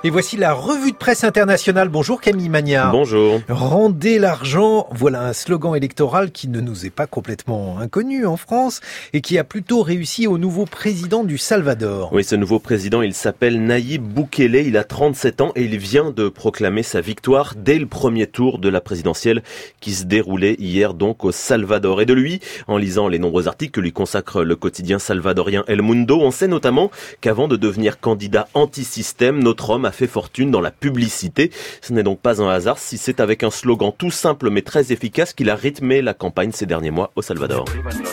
Et voici la revue de presse internationale. Bonjour Camille Magnard. Bonjour. Rendez l'argent, voilà un slogan électoral qui ne nous est pas complètement inconnu en France et qui a plutôt réussi au nouveau président du Salvador. Oui, ce nouveau président, il s'appelle Nayib Bukele, il a 37 ans et il vient de proclamer sa victoire dès le premier tour de la présidentielle qui se déroulait hier donc au Salvador. Et de lui, en lisant les nombreux articles que lui consacre le quotidien salvadorien El Mundo, on sait notamment qu'avant de devenir candidat anti-système, notre homme a fait fortune dans la publicité. Ce n'est donc pas un hasard si c'est avec un slogan tout simple mais très efficace qu'il a rythmé la campagne ces derniers mois au Salvador.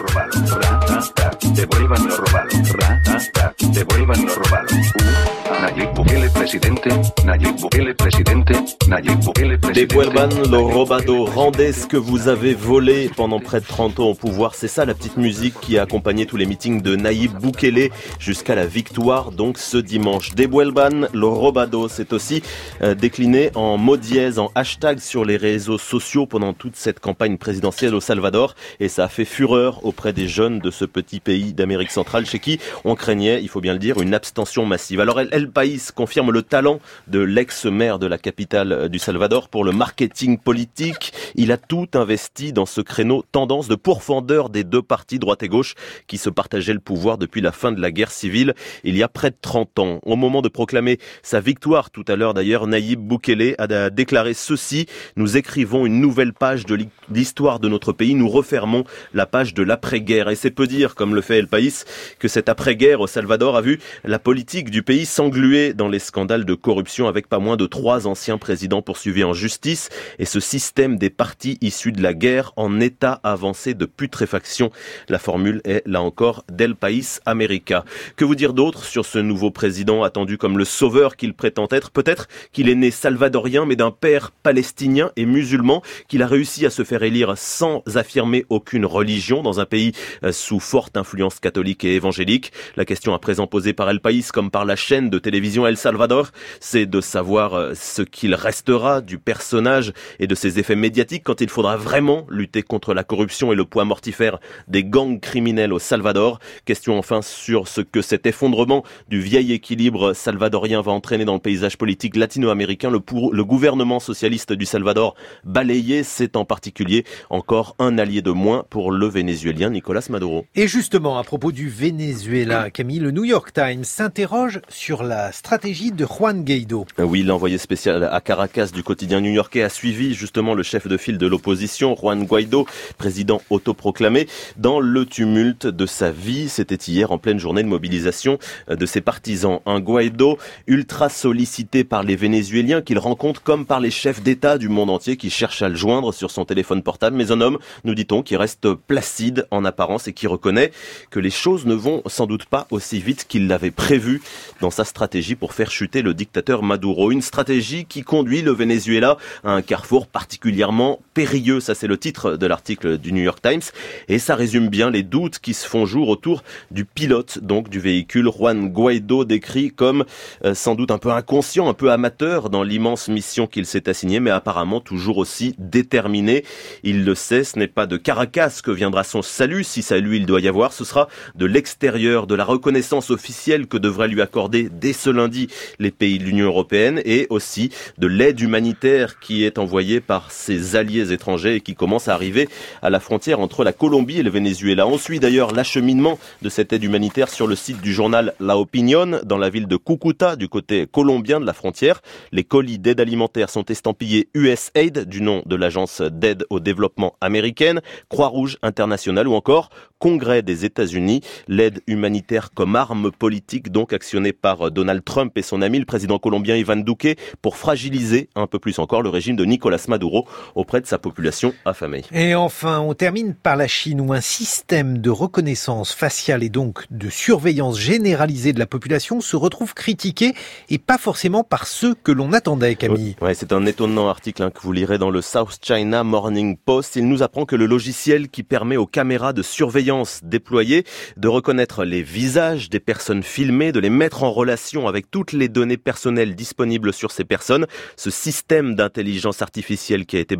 Devuelvan lo robado, rendez ce que vous avez volé pendant près de 30 ans au pouvoir. C'est ça la petite musique qui a accompagné tous les meetings de Nayib Bukele jusqu'à la victoire donc ce dimanche. Devuelvan lo robado, c'est aussi décliné en mots dièse, en hashtag sur les réseaux sociaux pendant toute cette campagne présidentielle au Salvador et ça a fait fureur auprès des jeunes de ce petit pays d'Amérique centrale chez qui on craignait, il faut bien le dire, une abstention massive. Alors El País confirme le talent de l'ex-maire de la capitale du Salvador pour le marketing politique. Il a tout investi dans ce créneau tendance de pourfendeur des deux partis droite et gauche qui se partageaient le pouvoir depuis la fin de la guerre civile il y a près de 30 ans. Au moment de proclamer sa victoire tout à l'heure d'ailleurs, Nayib Bukele a déclaré ceci: nous écrivons une nouvelle page de l'histoire de notre pays, nous refermons la page de l'après-guerre. Et c'est peu dire, comme le fait El País, que cette après-guerre au Salvador a vu la politique du pays s'engluer dans les scandales de corruption avec pas moins de 3 anciens présidents poursuivis en justice et ce système des partis issus de la guerre en état avancé de putréfaction. La formule est là encore d'El País América. Que vous dire d'autre sur ce nouveau président attendu comme le sauveur qu'il prétend être? Peut-être qu'il est né salvadorien mais d'un père palestinien et musulman, qu'il a réussi à se faire élire sans affirmer aucune religion dans un pays sous forte influence catholique et évangélique. La question à présent posée par El País comme par la chaîne de télévision El Salvador, c'est de savoir ce qu'il restera du personnage et de ses effets médiatiques quand il faudra vraiment lutter contre la corruption et le poids mortifère des gangs criminels au Salvador. Question enfin sur ce que cet effondrement du vieil équilibre salvadorien va entraîner dans le paysage politique latino-américain. Le gouvernement socialiste du Salvador balayé, c'est en particulier encore un allié de moins pour le Vénézuélien Nicolás Maduro. Et justement, à propos du Venezuela, Camille, le New York Times s'interroge sur la stratégie de Juan Guaidó. Oui, l'envoyé spécial à Caracas du quotidien new-yorkais a suivi justement le chef de file de l'opposition, Juan Guaidó, président autoproclamé, dans le tumulte de sa vie. C'était hier en pleine journée de mobilisation de ses partisans. Un Guaidó ultra sollicité par les Vénézuéliens qu'il rencontre comme par les chefs d'État du monde entier qui cherchent à le joindre sur son téléphone portable. Mais un homme, nous dit-on, qui reste placide en apparence et qui reconnaît que les choses ne vont sans doute pas aussi vite qu'il l'avait prévu dans sa stratégie pour faire chuter le dictateur Maduro. Une stratégie qui conduit le Venezuela à un carrefour particulièrement périlleux. Ça, c'est le titre de l'article du New York Times. Et ça résume bien les doutes qui se font jour autour du pilote donc du véhicule. Juan Guaidó décrit comme sans doute un peu inconscient, un peu amateur dans l'immense mission qu'il s'est assignée, mais apparemment toujours aussi déterminé. Il le sait, ce n'est pas de Caracas que viendra son salut, si salut il doit y avoir. Ce sera de l'extérieur, de la reconnaissance officielle que devraient lui accorder dès ce lundi les pays de l'Union européenne et aussi de l'aide humanitaire qui est envoyée par ses alliés étrangers et qui commence à arriver à la frontière entre la Colombie et le Venezuela. On suit d'ailleurs l'acheminement de cette aide humanitaire sur le site du journal La Opinión dans la ville de Cúcuta du côté colombien de la frontière. Les colis d'aide alimentaire sont estampillés USAID du nom de l'agence d'aide au développement américaine, Croix-Rouge internationale ou encore Congrès des États-Unis. L'aide humanitaire comme arme politique donc actionnée par Donald Trump et son ami le président colombien Iván Duque pour fragiliser un peu plus encore le régime de Nicolás Maduro auprès de sa population affamée. Et enfin, on termine par la Chine où un système de reconnaissance faciale et donc de surveillance généralisée de la population se retrouve critiqué et pas forcément par ceux que l'on attendait, Camille. Ouais, c'est un étonnant article que vous lirez dans le South China Morning Post. Il nous apprend que le logiciel qui permet aux caméras de surveillance déployées de reconnaître les visages des personnes filmées, de les mettre en relation avec toutes les données personnelles disponibles sur ces personnes, ce système d'intelligence artificielle qui a été baptisé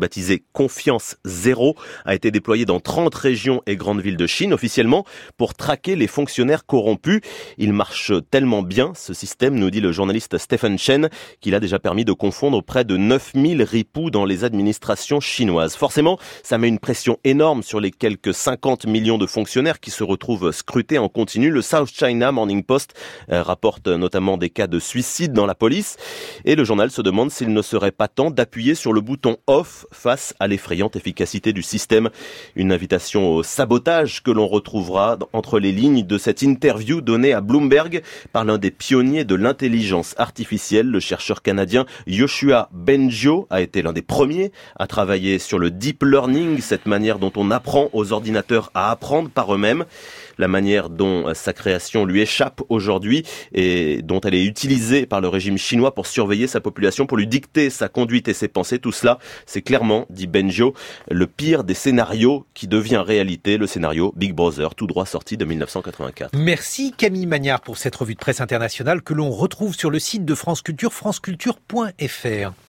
Confiance Zéro a été déployé dans 30 régions et grandes villes de Chine officiellement pour traquer les fonctionnaires corrompus. Il marche tellement bien, ce système, nous dit le journaliste Stephen Chen, qu'il a déjà permis de confondre près de 9000 ripoux dans les administrations chinoises. Forcément, ça met une pression énorme sur les quelques 50 millions de fonctionnaires qui se retrouvent scrutés en continu. Le South China Morning Post rapporte notamment des cas de suicide dans la police. Et le journal se demande s'il ne serait pas temps d'appuyer sur le bouton off face à l'effrayante efficacité du système. Une invitation au sabotage que l'on retrouvera entre les lignes de cette interview donnée à Bloomberg par l'un des pionniers de l'intelligence artificielle. Le chercheur canadien Yoshua Bengio a été l'un des premiers à travailler sur le deep learning, cette manière dont on apprend aux ordinateurs à apprendre par eux-mêmes. La manière dont sa création lui échappe aujourd'hui et dont elle est utilisée par le régime chinois pour surveiller sa population, pour lui dicter sa conduite et ses pensées, tout cela, c'est clairement, dit Bengio, le pire des scénarios qui devient réalité, le scénario Big Brother, tout droit sorti de 1984. Merci Camille Magnard pour cette revue de presse internationale que l'on retrouve sur le site de France Culture, franceculture.fr.